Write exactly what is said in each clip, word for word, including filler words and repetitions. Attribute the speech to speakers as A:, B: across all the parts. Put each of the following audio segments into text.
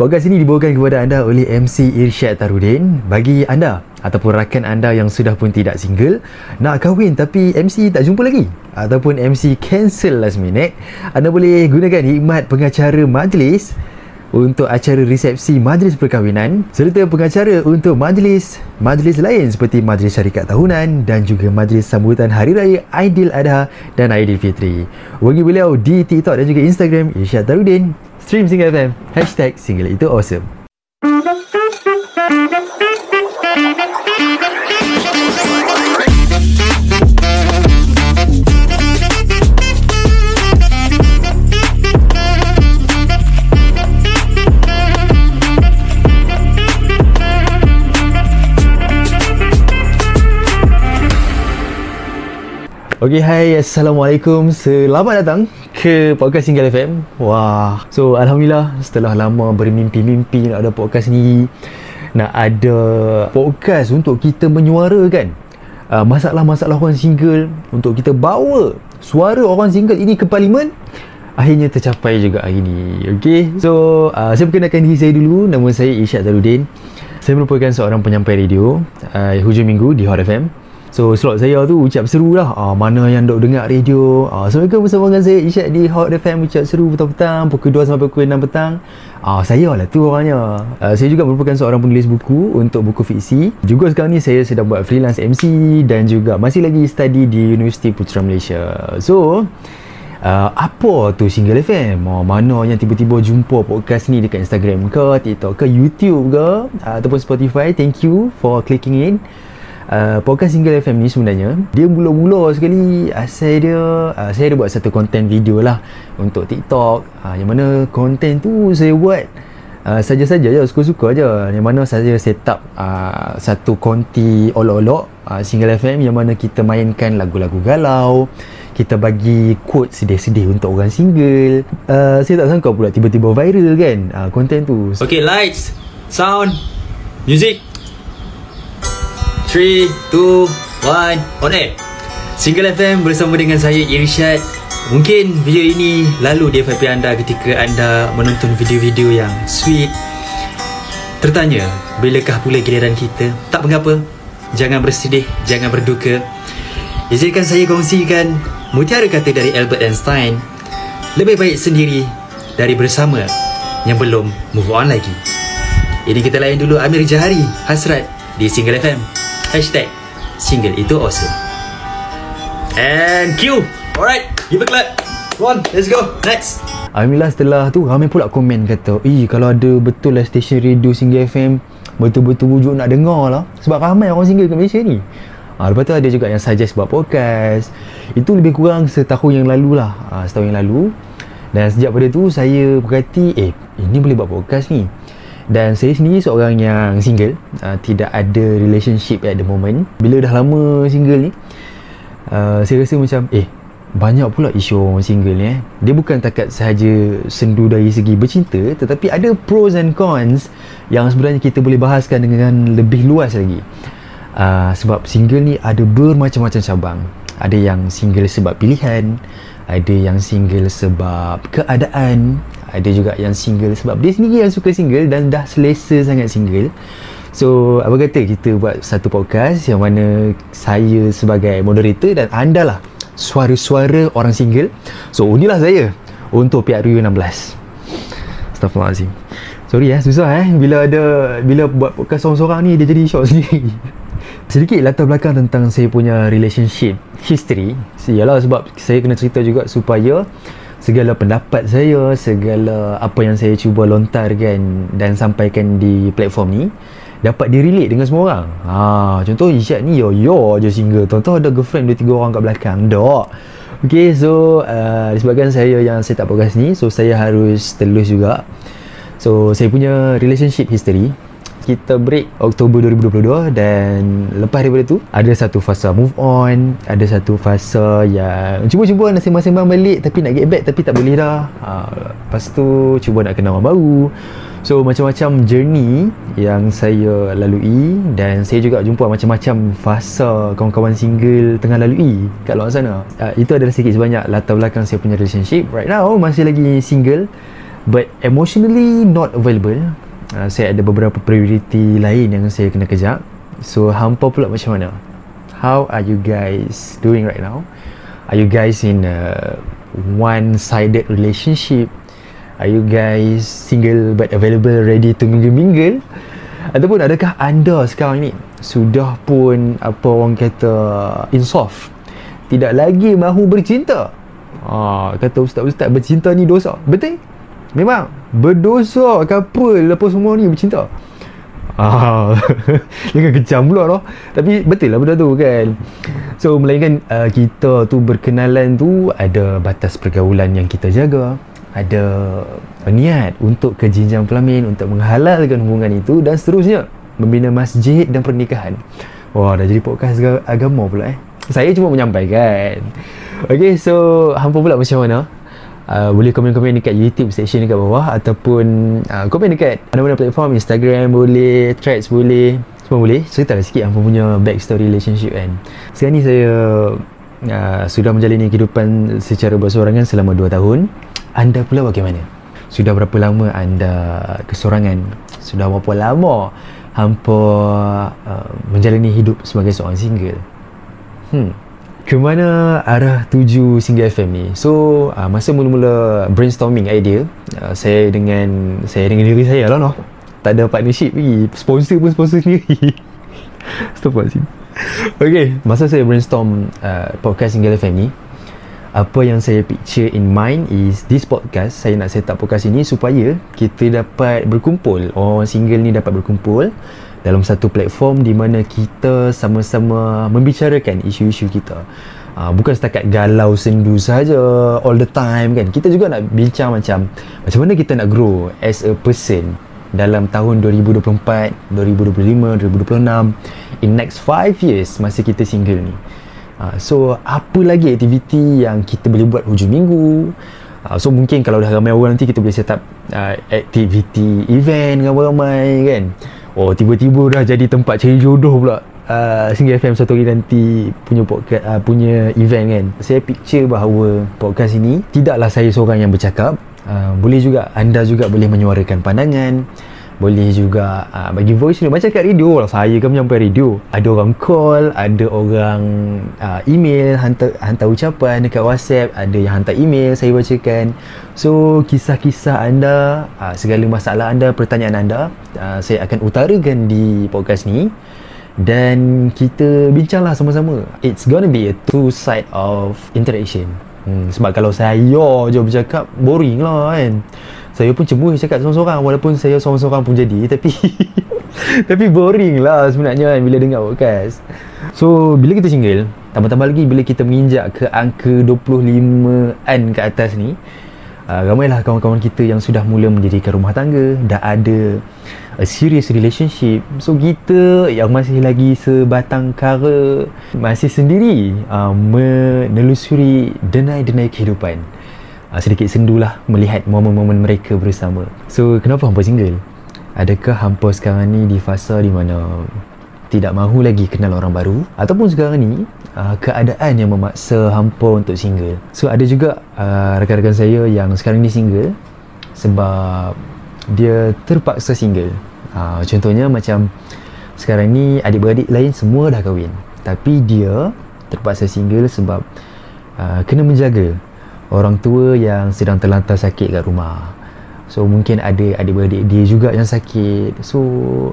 A: Podcast ini dibawakan kepada anda oleh M C Irsyad Tarudin. Bagi anda ataupun rakan anda yang sudah pun tidak single, nak kahwin tapi M C tak jumpa lagi, ataupun M C cancel last minute, anda boleh gunakan khidmat pengacara majlis untuk acara resepsi majlis perkahwinan serta pengacara untuk majlis-majlis lain seperti majlis syarikat tahunan dan juga majlis sambutan Hari Raya Aidiladha dan Aidilfitri. Hubungi beliau di TikTok dan juga Instagram Irsyad Tarudin. Stream Single F M, hashtag Single Itu Awesome. Okay, hai, Assalamualaikum. Selamat datang ke podcast Single F M. Wah, so Alhamdulillah setelah lama bermimpi-mimpi nak ada podcast ni, nak ada podcast untuk kita menyuarakan uh, masalah-masalah orang single, untuk kita bawa suara orang single ini ke parlimen. Akhirnya tercapai juga hari ni. Okay, so uh, saya perkenalkan diri saya dulu. Nama saya Irsyad Tarudin. Saya merupakan seorang penyampai radio uh, hujung minggu di Hot F M. So slot saya tu ucap seru lah, ah, mana yang dok dengar radio, ah, Assalamualaikum bersama dengan saya Irsyad di Hot F M, ucap seru petang-petang pukul dua sampai pukul enam petang. ah, Saya lah tu orangnya. ah, Saya juga merupakan seorang penulis buku untuk buku fiksi. Juga sekarang ni saya sedang buat freelance M C dan juga masih lagi study di Universiti Putra Malaysia. So Uh, apa tu Single F M? Oh, mana yang tiba-tiba jumpa podcast ni dekat Instagram ke, TikTok ke, YouTube ke, uh, ataupun Spotify, thank you for clicking in. Uh, podcast Single F M ni sebenarnya dia mula-mula sekali asal dia uh, saya ada buat satu konten video lah untuk TikTok, uh, yang mana konten tu saya buat uh, saja-saja je, suka-suka je, yang mana saya set up uh, satu konti olok-olok uh, Single F M yang mana kita mainkan lagu-lagu galau, kita bagi quote sedih-sedih untuk orang single. uh, Saya tak sangka pula tiba-tiba viral kan uh, konten tu.
B: Okay, lights, sound, music, three, two, one, on air. Single F M bersama dengan saya Irsyad. Mungkin video ini lalu di F Y P anda ketika anda menonton video-video yang sweet, tertanya bilakah pula giliran kita. Tak mengapa, jangan bersedih, jangan berduka. Izinkan saya kongsikan mutiara kata dari Albert Einstein, lebih baik sendiri dari bersama yang belum move on lagi. Ini kita layan dulu Amir Jahari, Hasrat di Single F M. Hashtag Single Itu Awesome. And cue. Alright, give a clap. Come on, let's go. Next.
A: Alhamdulillah setelah tu ramai pula komen kata, Eh kalau ada betul lah stesen radio Single F M, betul-betul wujud nak dengar lah. Sebab ramai orang single kat Malaysia ni. ha, Lepas tu ada juga yang suggest buat podcast. Itu lebih kurang setahun yang lalu lah, ha, setahun yang lalu. Dan sejak pada tu saya berhati, Eh ini boleh buat podcast ni. Dan saya sendiri seorang yang single, uh, tidak ada relationship at the moment. Bila dah lama single ni, uh, saya rasa macam Eh banyak pula isu orang single ni eh. Dia bukan takat sahaja sendu dari segi bercinta, tetapi ada pros and cons yang sebenarnya kita boleh bahaskan dengan lebih luas lagi. uh, Sebab single ni ada bermacam-macam cabang. Ada yang single sebab pilihan, ada yang single sebab keadaan, ada juga yang single sebab dia sendiri yang suka single dan dah selesa sangat single. So apa kata kita buat satu podcast yang mana saya sebagai moderator dan anda lah suara-suara orang single. So inilah saya untuk P R U enam belas. Astaghfirullahaladzim. Sorry eh, susah eh bila ada bila buat podcast seorang-seorang ni dia jadi short sendiri. Sedikit latar belakang tentang saya punya relationship history. Yalah, sebab saya kena cerita juga supaya segala pendapat saya, segala apa yang saya cuba lontarkan dan sampaikan di platform ni dapat direlate dengan semua orang. Ha, contoh Irsyad ni yo yo je single, contoh ada girlfriend dua tiga orang kat belakang. Dok. Okay, so uh, disebabkan saya yang set up podcast ni, so saya harus telus juga. So saya punya relationship history, kita break Oktober dua ribu dua puluh dua dan lepas daripada tu ada satu fasa move on, ada satu fasa yang cuba-cuba nak sembang-sembang balik tapi nak get back tapi tak boleh dah. Ha, lepas tu cuba nak kenal orang baru. So macam-macam journey yang saya lalui dan saya juga jumpa macam-macam fasa kawan-kawan single tengah lalui kat luar sana. Uh, itu adalah sikit sebanyak latar belakang saya punya relationship. Right now masih lagi single. but emotionally not available. uh, Saya ada beberapa priority lain yang saya kena kejar. So hampa pula macam mana? How are you guys doing right now? Are you guys in a one-sided relationship? Are you guys single but available, ready to mingle-mingle? Ataupun adakah anda sekarang ni sudah pun apa orang kata insaf, tidak lagi mahu bercinta? Ah, kata ustaz-ustaz bercinta ni dosa. Betul? Memang berdosa couple apa semua ni bercinta. Ah, jangan kecam pula tau. Tapi betul lah benda tu kan. So melainkan uh, kita tu berkenalan tu ada batas pergaulan yang kita jaga, ada niat untuk ke jenjang kelamin, untuk menghalalkan hubungan itu dan seterusnya, membina masjid dan pernikahan. Wah, dah jadi podcast agama pula eh. Saya cuma menyampaikan. Okay, so hampa pula macam mana? Uh, boleh komen-komen dekat YouTube section dekat bawah, ataupun uh, komen dekat mana-mana platform, Instagram boleh, Threads boleh, semua boleh. Ceritalah sikit hampa punya backstory relationship kan. Sekarang ni saya uh, sudah menjalani kehidupan secara bersorangan selama dua tahun. Anda pula bagaimana? Sudah berapa lama anda kesorangan? Sudah berapa lama hampa uh, menjalani hidup sebagai seorang single? Hmm. Ke mana arah tuju Single F M ni? So, uh, masa mula-mula brainstorming idea, uh, saya dengan saya dengan diri saya lah noh. Tak ada partnership lagi. Sponsor pun sponsor sendiri. Stop lah sini. Okay, masa saya brainstorm uh, podcast Single F M ni, apa yang saya picture in mind is this podcast. Saya nak set up podcast ini supaya kita dapat berkumpul, orang single ni dapat berkumpul dalam satu platform di mana kita sama-sama membicarakan isu-isu kita. uh, Bukan setakat galau sendu saja all the time kan. Kita juga nak bincang macam macam mana kita nak grow as a person dalam tahun dua ribu dua puluh empat, dua ribu dua puluh lima, dua ribu dua puluh enam, in next five years masa kita single ni. Uh, so apa lagi aktiviti yang kita boleh buat hujung minggu? uh, So mungkin kalau dah ramai orang nanti kita boleh set up uh, aktiviti event dengan ramai kan. Oh, tiba-tiba dah jadi tempat cari jodoh pula. uh, Single F M satu hari nanti punya podcast, uh, punya event kan. Saya picture bahawa podcast ini tidaklah saya seorang yang bercakap. uh, Boleh juga anda juga boleh menyuarakan pandangan, boleh juga uh, bagi voice ni macam kat radio lah. Saya kan menyampai radio, ada orang call, ada orang uh, email, hantar hantar ucapan dekat WhatsApp, ada yang hantar email, saya bacakan. So kisah-kisah anda, uh, segala masalah anda, pertanyaan anda, uh, saya akan utarakan di podcast ni dan kita bincanglah sama-sama. It's gonna be a two side of interaction. hmm, Sebab kalau saya je bercakap, boring lah kan. Saya pun cemburu cakap seorang-seorang, walaupun saya seorang-seorang pun jadi, tapi tapi boring lah sebenarnya kan bila dengar podcast. So bila kita single, tambah-tambah lagi bila kita menginjak ke angka dua puluh lima-an ke atas ni, uh, ramailah kawan-kawan kita yang sudah mula mendirikan rumah tangga, dah ada a serious relationship. So kita yang masih lagi sebatang kara, masih sendiri uh, menelusuri denai-denai kehidupan. Uh, sedikit sendulah melihat momen-momen mereka bersama. So kenapa hampa single? Adakah hampa sekarang ni di fasa di mana tidak mahu lagi kenal orang baru, ataupun sekarang ni uh, keadaan yang memaksa hampa untuk single? So ada juga uh, rakan-rakan saya yang sekarang ni single sebab dia terpaksa single. uh, Contohnya macam sekarang ni adik-beradik lain semua dah kahwin, tapi dia terpaksa single sebab uh, kena menjaga orang tua yang sedang terlantar sakit kat rumah. So mungkin ada adik-beradik dia juga yang sakit. So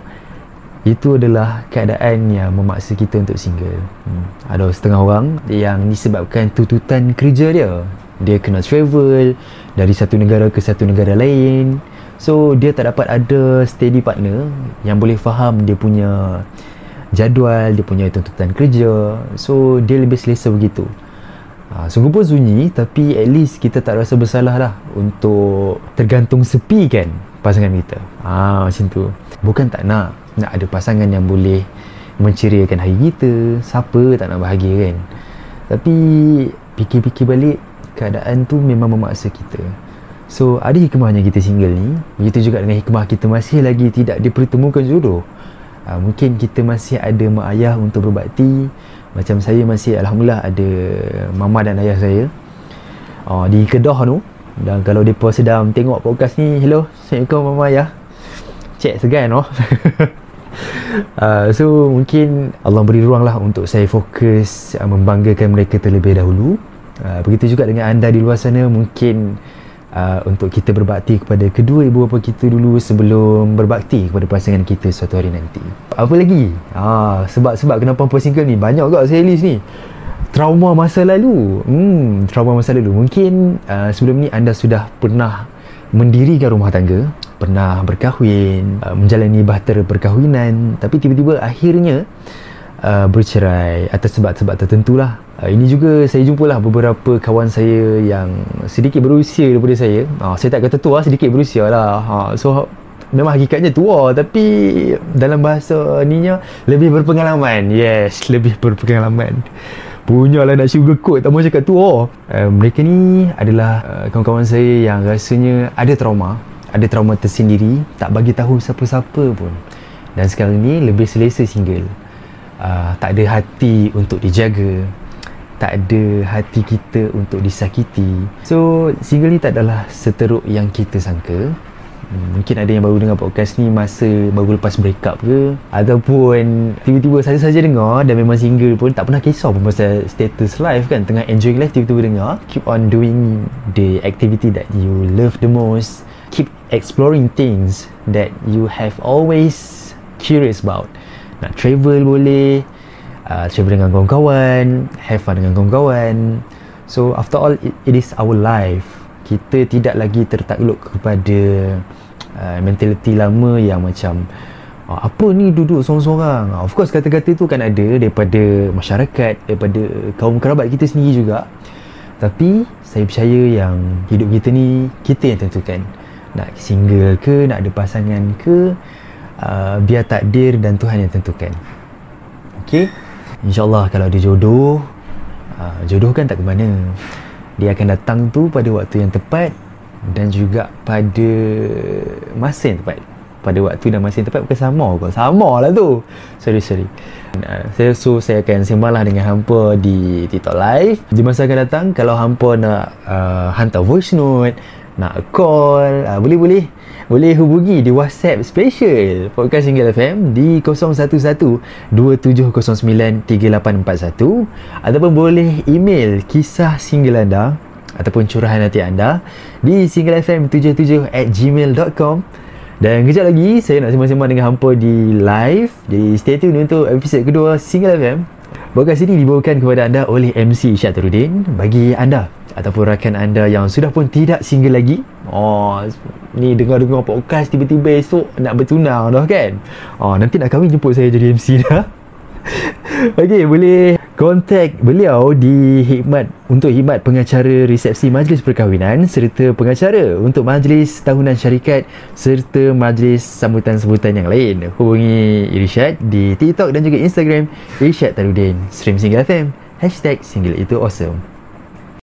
A: itu adalah keadaan yang memaksa kita untuk single. hmm. Ada setengah orang yang disebabkan tuntutan kerja dia, dia kena travel dari satu negara ke satu negara lain. So dia tak dapat ada steady partner yang boleh faham dia punya jadual, dia punya tuntutan kerja. So dia lebih selesa begitu. Ha, sungguh pun sunyi, tapi at least kita tak rasa bersalah lah untuk tergantung sepi kan pasangan kita. Ah, ha, macam tu. Bukan tak nak nak ada pasangan yang boleh menceriakan hari kita. Siapa tak nak bahagia kan? Tapi fikir-fikir balik, keadaan tu memang memaksa kita. So ada hikmahnya kita single ni. Begitu juga dengan hikmah kita masih lagi tidak dipertemukan jodoh. ha, Mungkin kita masih ada mak ayah untuk berbakti. Macam saya masih alhamdulillah ada mama dan ayah saya uh, di Kedah tu. Dan kalau mereka sedang tengok podcast ni, hello, Assalamualaikum Mama Ayah. Cek segan oh. uh, So mungkin Allah beri ruang lah untuk saya fokus uh, membanggakan mereka terlebih dahulu. uh, Begitu juga dengan anda di luar sana. Mungkin uh, untuk kita berbakti kepada kedua ibu bapa kita dulu sebelum berbakti kepada pasangan kita suatu hari nanti. Apa lagi? Uh, sebab-sebab kenapa hampa single ni banyak juga saya list ni. Trauma masa lalu. Hmm, trauma masa lalu. Mungkin uh, sebelum ni anda sudah pernah mendirikan rumah tangga, pernah berkahwin, uh, menjalani bahtera perkahwinan, tapi tiba-tiba akhirnya uh, bercerai atas sebab-sebab tertentu lah. Uh, ini juga saya jumpalah beberapa kawan saya yang sedikit berusia daripada saya. Uh, saya tak kata tua, sedikit berusia lah. Uh, so memang hakikatnya tua, tapi dalam bahasa ninya lebih berpengalaman. Yes, lebih berpengalaman. Punyalah nak sugarcoat, tak mahu cakap tua. Uh, mereka ni adalah uh, kawan-kawan saya yang rasanya ada trauma, ada trauma tersendiri, tak bagi tahu siapa-siapa pun. Dan sekarang ni lebih selesa single. Uh, tak ada hati untuk dijaga, tak ada hati kita untuk disakiti. So single ni tak adalah seteruk yang kita sangka. Hmm, mungkin ada yang baru dengar podcast ni masa baru lepas break up ke, ataupun tiba-tiba saja-saja dengar dan memang single pun tak pernah kisah pun pasal status life kan, tengah enjoying life tiba-tiba dengar. Keep on doing the activity that you love the most. Keep exploring things that you have always curious about. Nak travel boleh, uh, travel dengan kawan-kawan, have fun dengan kawan-kawan. So after all, it, it is our life. Kita tidak lagi tertakluk kepada uh, mentaliti lama yang macam uh, apa ni duduk sorang-sorang. uh, Of course kata-kata tu kan ada daripada masyarakat, daripada kaum kerabat kita sendiri juga. Tapi saya percaya yang hidup kita ni kita yang tentukan. Nak single ke, nak ada pasangan ke, uh, biar takdir dan Tuhan yang tentukan. Okay, InsyaAllah kalau ada jodoh, uh, jodoh kan tak ke mana, dia akan datang tu pada waktu yang tepat dan juga pada masa yang tepat. Pada waktu dan masa yang tepat bukan sama kau. Sama lah tu. Sorry, sorry. Uh, saya, so, saya akan sembang lah dengan hampa di TikTok Live. Di masa akan datang, kalau hampa nak uh, hantar voice note, nak call, uh, boleh-boleh. Boleh hubungi di WhatsApp special Podcast Single F M di kosong satu satu dua tujuh kosong sembilan tiga lapan empat satu, ataupun boleh email kisah single anda ataupun curahan hati anda di singlefm tujuh tujuh at gmail dot com. Dan kejap lagi saya nak sembang-sembang dengan hampa di live. Jadi stay tune untuk episod kedua Single F M. Podcast ini dibawakan kepada anda oleh M C Irsyad Tarudin. Bagi anda ataupun rakan anda yang sudah pun tidak single lagi, oh, ni dengar-dengar podcast tiba-tiba esok nak bertunang dah kan, oh, nanti nak kahwin jemput saya jadi M C dah. Okey, boleh kontak beliau di Hikmat untuk khidmat pengacara resepsi majlis perkahwinan serta pengacara untuk majlis tahunan syarikat serta majlis sambutan-sambutan yang lain. Hubungi Irsyad di TikTok dan juga Instagram Irsyad Tarudin. Stream Single F M, hashtag Single Itu Awesome.